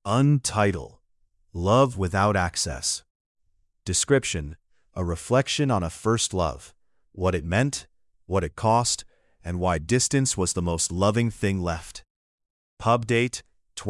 Untitled. Love Without Access. Description: a reflection on a first love, what it meant, what it cost, and why distance was the most loving thing left. Pub date: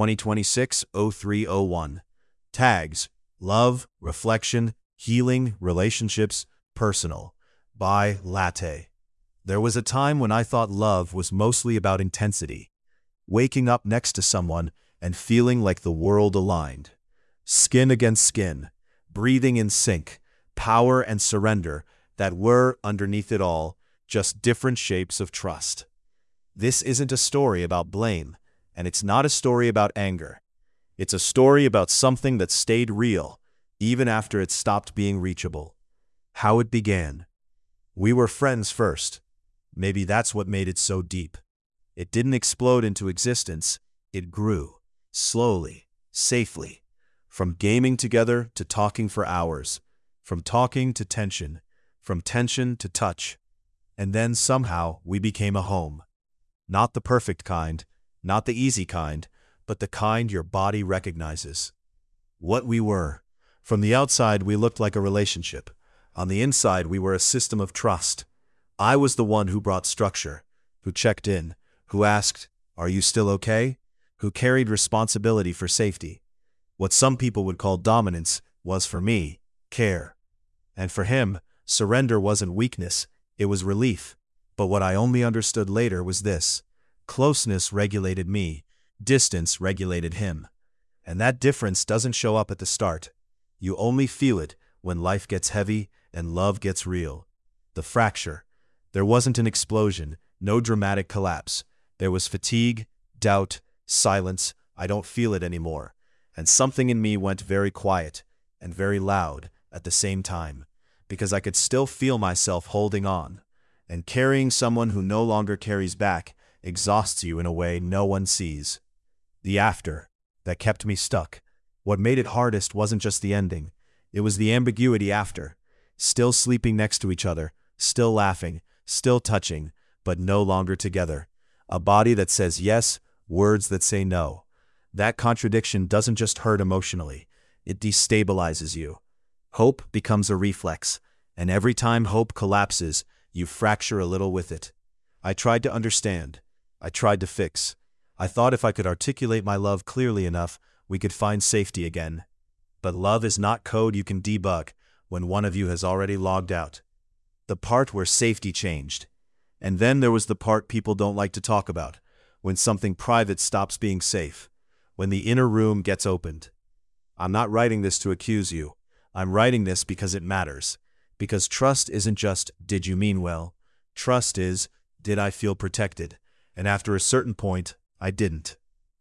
2026-0301. Tags: love, reflection, healing, relationships, personal. By Latte. There was a time when I thought love was mostly about intensity. Waking up next to someone and feeling like the world aligned. Skin against skin, breathing in sync, power and surrender that were, underneath it all, just different shapes of trust. This isn't a story about blame, and it's not a story about anger. It's a story about something that stayed real, even after it stopped being reachable. How it began. We were friends first. Maybe that's what made it so deep. It didn't explode into existence, it grew. Slowly, safely, from gaming together to talking for hours, from talking to tension, from tension to touch. And then somehow we became a home. Not the perfect kind, not the easy kind, but the kind your body recognizes. What we were. From the outside we looked like a relationship. On the inside we were a system of trust. I was the one who brought structure, who checked in, who asked, "Are you still okay?" Who carried responsibility for safety. What some people would call dominance was, for me, care. And for him, surrender wasn't weakness, it was relief. But what I only understood later was this: closeness regulated me, distance regulated him. And that difference doesn't show up at the start. You only feel it when life gets heavy and love gets real. The fracture. There wasn't an explosion, no dramatic collapse. There was fatigue, doubt, silence. I don't feel it anymore. And something in me went very quiet and very loud at the same time, because I could still feel myself holding on. And carrying someone who no longer carries back exhausts you in a way no one sees. The after, that kept me stuck. What made it hardest wasn't just the ending. It was the ambiguity after. Still sleeping next to each other, still laughing, still touching, but no longer together. A body that says yes, words that say no. That contradiction doesn't just hurt emotionally, it destabilizes you. Hope becomes a reflex, and every time hope collapses, you fracture a little with it. I tried to understand. I tried to fix. I thought if I could articulate my love clearly enough, we could find safety again. But love is not code you can debug when one of you has already logged out. The part where safety changed. And then there was the part people don't like to talk about. When something private stops being safe, when the inner room gets opened. I'm not writing this to accuse you. I'm writing this because it matters. Because trust isn't just, did you mean well? Trust is, did I feel protected? And after a certain point, I didn't.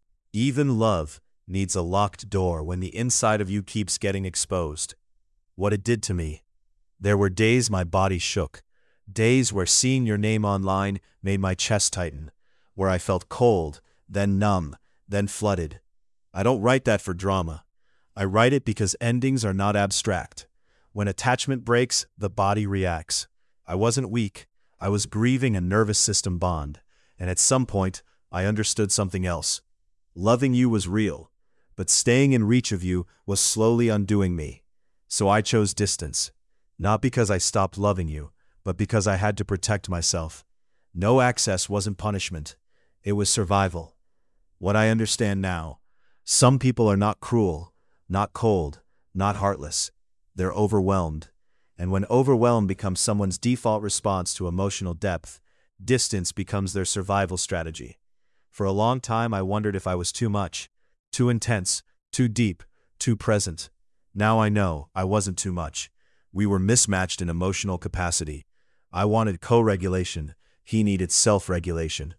Even love needs a locked door when the inside of you keeps getting exposed. What it did to me. There were days my body shook. Days where seeing your name online made my chest tighten. Where I felt cold, then numb, then flooded. I don't write that for drama. I write it because endings are not abstract. When attachment breaks, the body reacts. I wasn't weak. I was grieving a nervous system bond. And at some point, I understood something else. Loving you was real, but staying in reach of you was slowly undoing me. So I chose distance. Not because I stopped loving you, but because I had to protect myself. No access wasn't punishment. It was survival. What I understand now. Some people are not cruel, not cold, not heartless. They're overwhelmed. And when overwhelmed becomes someone's default response to emotional depth, distance becomes their survival strategy. For a long time I wondered if I was too much, too intense, too deep, too present. Now I know I wasn't too much. We were mismatched in emotional capacity. I wanted co-regulation. He needed self-regulation.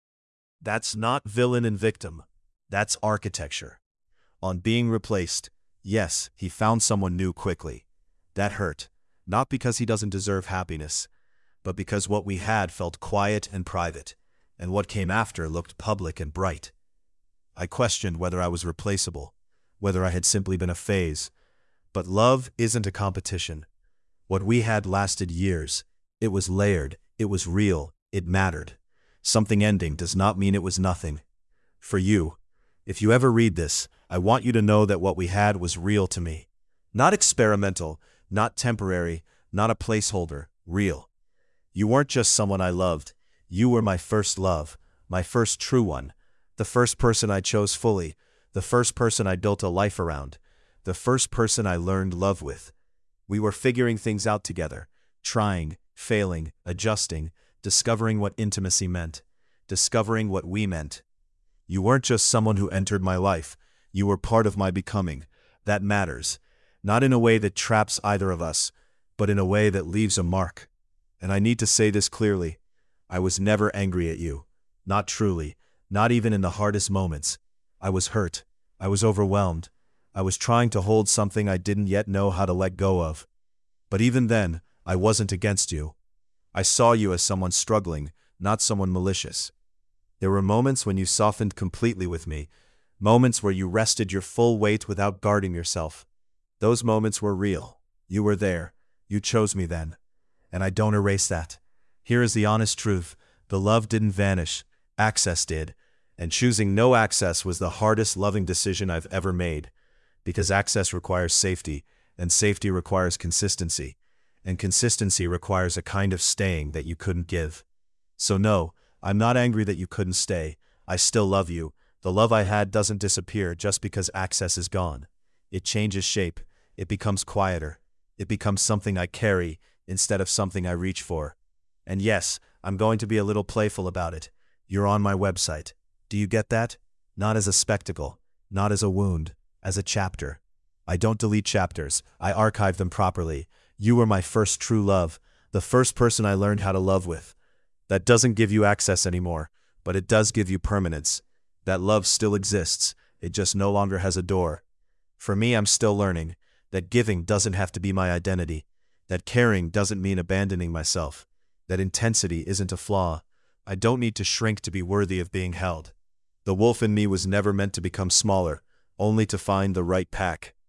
That's not villain and victim. That's architecture. On being replaced, yes, he found someone new quickly. That hurt, not because he doesn't deserve happiness, but because what we had felt quiet and private, and what came after looked public and bright. I questioned whether I was replaceable, whether I had simply been a phase. But love isn't a competition. What we had lasted years. It was layered, it was real, it mattered. Something ending does not mean it was nothing. For you, if you ever read this, I want you to know that what we had was real to me. Not experimental, not temporary, not a placeholder, real. You weren't just someone I loved. You were my first love, my first true one, the first person I chose fully, the first person I built a life around, the first person I learned love with. We were figuring things out together, trying, failing, adjusting, discovering what intimacy meant, discovering what we meant. You weren't just someone who entered my life. You were part of my becoming. That matters. Not in a way that traps either of us, but in a way that leaves a mark. And I need to say this clearly. I was never angry at you. Not truly. Not even in the hardest moments. I was hurt. I was overwhelmed. I was trying to hold something I didn't yet know how to let go of. But even then, I wasn't against you. I saw you as someone struggling, not someone malicious. There were moments when you softened completely with me, moments where you rested your full weight without guarding yourself. Those moments were real. You were there. You chose me then. And I don't erase that. Here is the honest truth. The love didn't vanish. Access did. And choosing no access was the hardest loving decision I've ever made. Because access requires safety, and safety requires consistency. And consistency requires a kind of staying that you couldn't give. So no, I'm not angry that you couldn't stay. I still love you. The love I had doesn't disappear just because access is gone. It changes shape. It becomes quieter. It becomes something I carry instead of something I reach for. And yes, I'm going to be a little playful about it. You're on my website. Do you get that? Not as a spectacle, not as a wound, as a chapter. I don't delete chapters. I archive them properly. You were my first true love, the first person I learned how to love with. That doesn't give you access anymore, but it does give you permanence. That love still exists. It just no longer has a door. For me, I'm still learning that giving doesn't have to be my identity, that caring doesn't mean abandoning myself, that intensity isn't a flaw. I don't need to shrink to be worthy of being held. The wolf in me was never meant to become smaller, only to find the right pack.